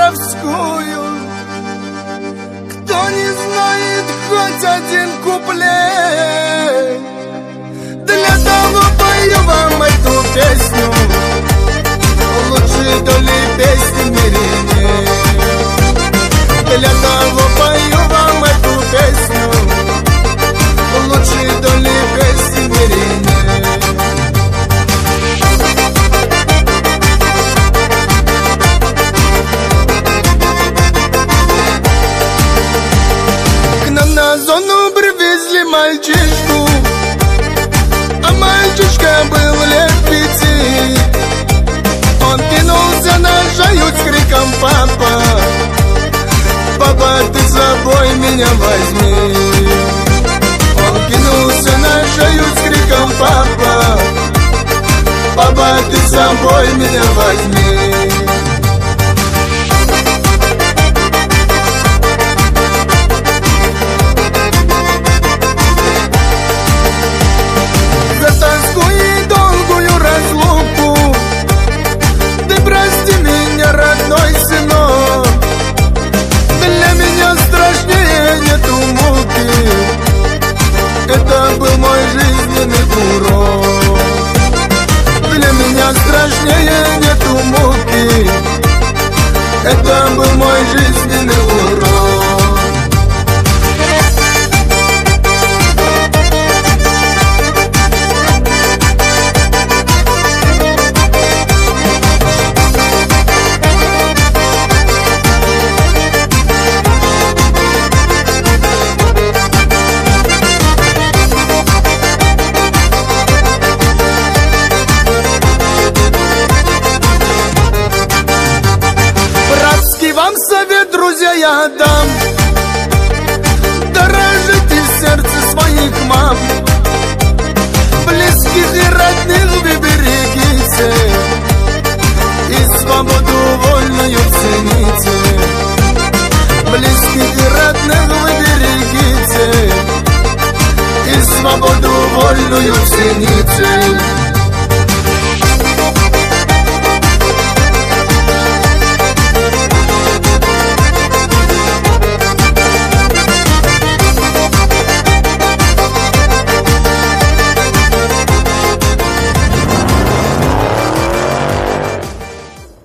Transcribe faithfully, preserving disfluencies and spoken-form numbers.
воровскую. Кто не знает хоть один куплет, для того пою вам эту песню. Лучшей доли песни в мире нет. Для того пою вам эту песню. Лучшей доли песни в мире нет. К нам на зону привезли мальчишку, а мальчишка был лет пяти. Он кинулся на шею с криком: папа, папа, ты с собой меня возьми. Он кинулся на шею с криком: папа, папа, ты с собой меня возьми. За тоску и долгую разлуку ты прости меня, родной сынок. Для меня страшнее нету муки. Это был мой жизненный урок. Для меня страшнее нету муки. Это был мой жизненный урок. Вам совет, друзья, я дам: дорожите в сердце своих мам. Близких и родных вы берегите, и свободу вольную цените. Близких и родных вы берегите, и свободу вольную цените.